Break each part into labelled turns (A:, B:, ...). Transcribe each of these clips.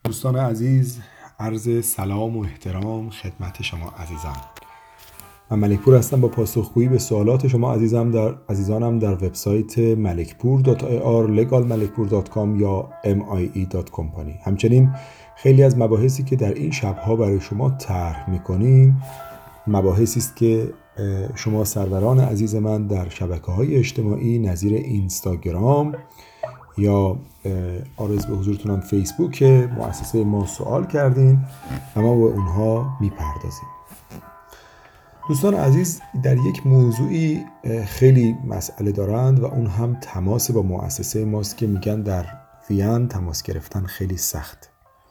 A: دوستان عزیز، عرض سلام و احترام خدمت شما عزیزان. من ملکپور هستم با پاسخگویی به سوالات شما عزیزانم در وبسایت malekpur.ir legalmalekpur.com یا MIE.company. همچنین خیلی از مباحثی که در این شبها برای شما طرح می‌کنیم مباحثی است که شما سروران عزیز من در شبکه‌های اجتماعی نظیر اینستاگرام یا عرض به حضورتونم فیسبوک مؤسسه ما سوال کردین و ما به اونها میپردازیم. دوستان عزیز در یک موضوعی خیلی مسئله دارند و اون هم تماس با مؤسسه ماست که میگن در وین تماس گرفتن خیلی سخت.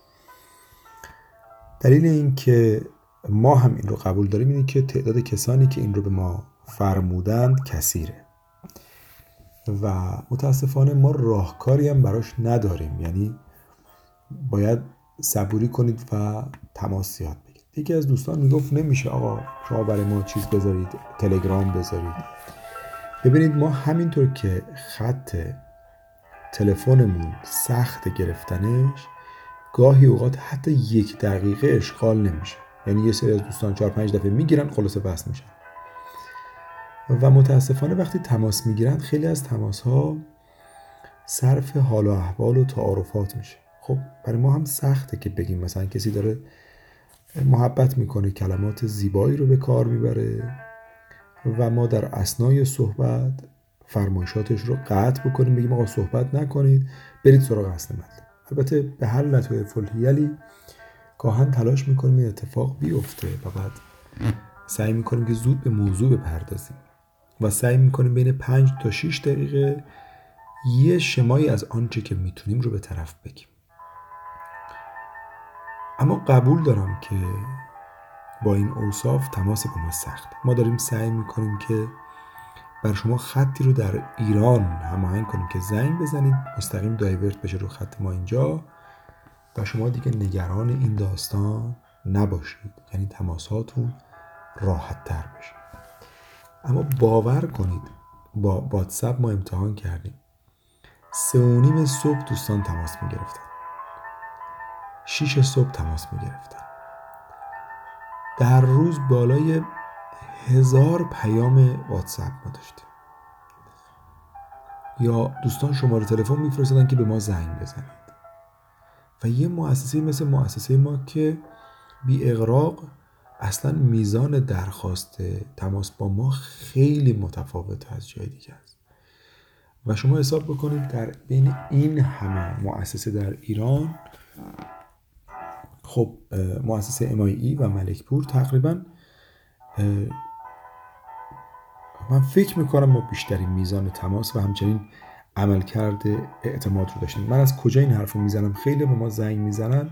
A: دلیل این که ما هم این رو قبول داریم اینه که تعداد کسانی که این رو به ما فرمودند کثیره و متاسفانه ما راهکاری هم براش نداریم. یعنی باید صبوری کنید و تماس یاد بگیرید. یکی از دوستان میگفت نمیشه آقا شما برای ما چیز بذارید، تلگرام بذارید. ببینید ما همینطور که خط تلفنمون سخت گرفتنش، گاهی اوقات حتی 1 دقیقه اشغال نمیشه. یعنی یه سری از دوستان 4-5 دفعه میگیرن خلاصه بس میشن و متاسفانه وقتی تماس میگیرن خیلی از تماس ها صرف حال و احوال و تعارفات میشه. خب برای ما هم سخته که بگیم مثلا کسی داره محبت میکنه، کلمات زیبایی رو به کار میبره و ما در اثنای صحبت فرمایشاتش رو قطع بکنیم، بگیم آقا صحبت نکنید، برید سراغ اصل مطلب. البته به هر لطایف الحیلی گاهن تلاش میکنیم این اتفاق بیفته و بعد سعی میکنیم که زود به موضوع بپردازیم و سعی میکنیم بین 5 تا 6 دقیقه یه شمایی از آنچه که میتونیم رو به طرف بگیم. اما قبول دارم که با این اوصاف تماس با ما سخته. ما داریم سعی میکنیم که بر شما خطی رو در ایران هماهنگ کنیم که زنگ بزنید مستقیم دایورت بشه رو خط ما اینجا و شما دیگه نگران این داستان نباشید. یعنی تماساتون راحت تر بشه. اما باور کنید با واتساپ ما امتحان کردیم 3:30 صبح دوستان تماس میگرفتن، 6 صبح تماس میگرفتن، در روز بالای 1000 پیام واتساپ ما داشتیم. یا دوستان شماره تلفن میفرستادن که به ما زنگ بزنید و یه مؤسسه مثل مؤسسه ما که بی اغراق اصلا میزان درخواست تماس با ما خیلی متفاوت از جای دیگه است و شما حساب بکنید در بین این همه مؤسسه در ایران، خب مؤسسه MIE و ملکپور تقریبا من فکر میکنم ما بیشترین میزان تماس و همچنین عملکرد اعتماد رو داشتیم. من از کجا این حرف رو میزنم؟ خیلی به ما زنگ میزنن،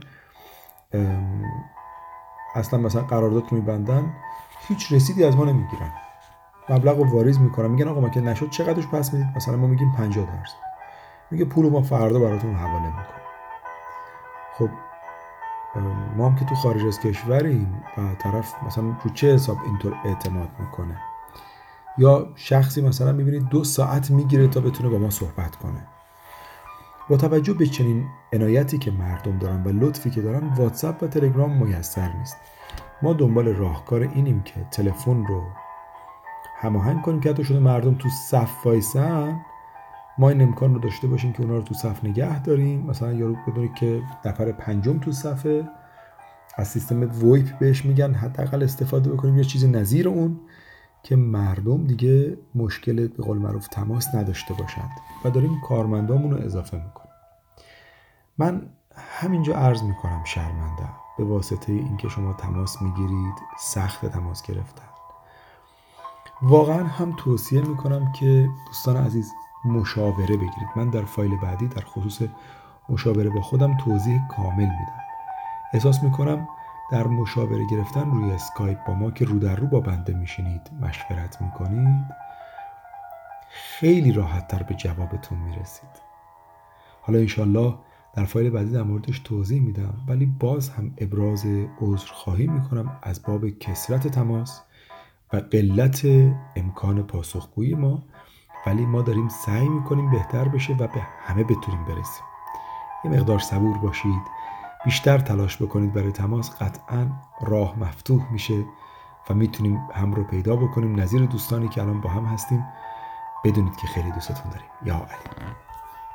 A: اصلا مثلا قرارداد که میبندن هیچ رسیدی از ما نمیگیرن، مبلغ رو واریز میکنن، میگن آقا ما که نشد چقدرش پس میدید؟ مثلا ما میگیم 50%، میگه پول ما فردا براتون حواله میکنیم. خب ما هم که تو خارج از کشوریم و طرف مثلا رو چه حساب اینطور اعتماد میکنه؟ یا شخصی مثلا میبینید 2 ساعت میگیره تا بتونه با ما صحبت کنه. با توجه به چنین عنایتی که مردم دارن و لطفی که دارن، واتساپ و تلگرام میسر نیست. ما دنبال راهکار اینیم که تلفن رو هماهنگ کنیم که حتی شده مردم تو صف وایسن، ما این امکان رو داشته باشیم که اونا رو تو صف نگه داریم. مثلا یارو بدونه که نفر 5 تو صفه، از سیستم وایپ بهش میگن حداقل استفاده بکنیم یا چیز نظیر اون که مردم دیگه مشکل به قول معروف تماس نداشته باشند و داریم کارمندامون رو اضافه میکنیم. من همینجا عرض میکنم شرمنده به واسطه اینکه شما تماس میگیرید، سخت تماس گرفتن. واقعا هم توصیه میکنم که دوستان عزیز مشاوره بگیرید. من در فایل بعدی در خصوص مشاوره با خودم توضیح کامل میدم. احساس میکنم در مشاوره گرفتن روی اسکایپ با ما که رو در رو با بنده میشینید مشورت میکنید خیلی راحت تر به جوابتون میرسید. حالا انشالله در فایل بعدی در موردش توضیح میدم، ولی باز هم ابراز عذرخواهی میکنم از باب کثرت تماس و قلت امکان پاسخگویی ما، ولی ما داریم سعی میکنیم بهتر بشه و به همه بتونیم برسیم. یه مقدار صبور باشید بیشتر تلاش بکنید برای تماس، قطعا راه مفتوح میشه و میتونیم هم رو پیدا بکنیم. نظیر دوستانی که الان با هم هستیم، بدونید که خیلی دوستتون داریم. یا علی.